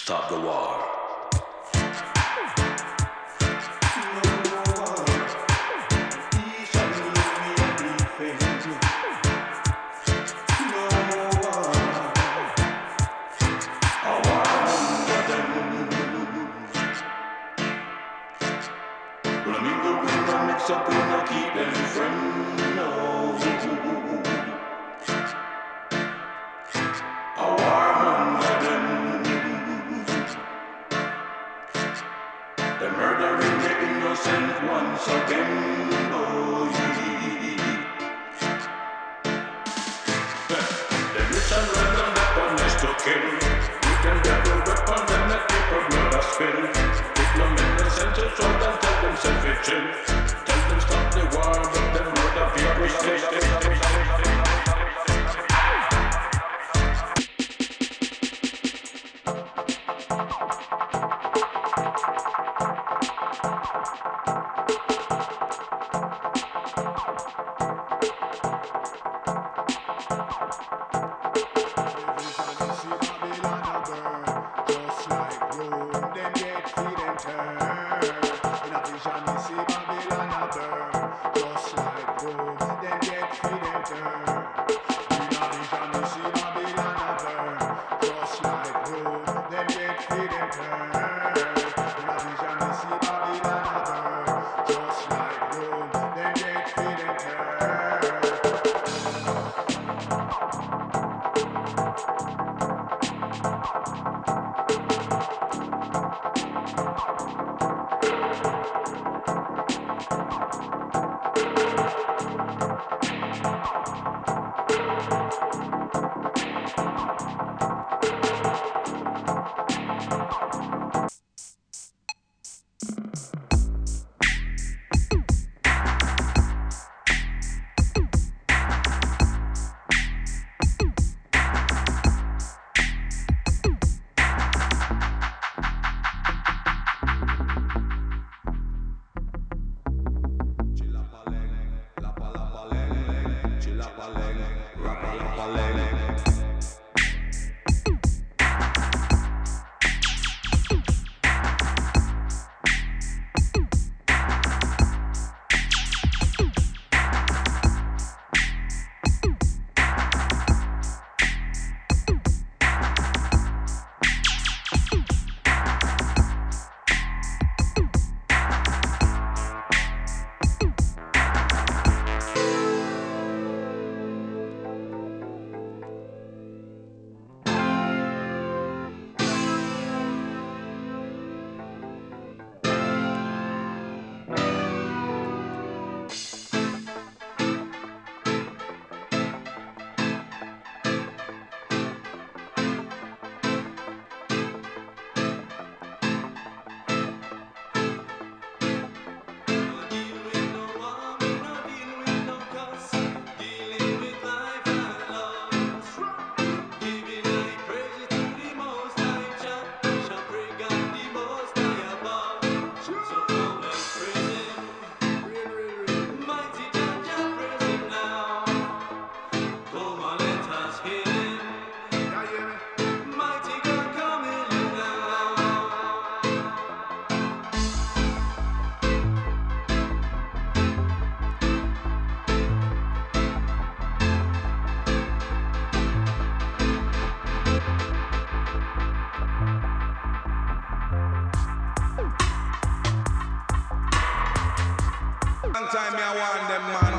Stop the war. Up, we not keep them friends, no. A war among them. They're murdering the innocent once again, oh yeah. The mission run on weapon is to kill. We can get the weapon and let people blood us spill. If no men are sent to so then tell them self-chill. Stop the war, but them murder people stay. Long time me I want them man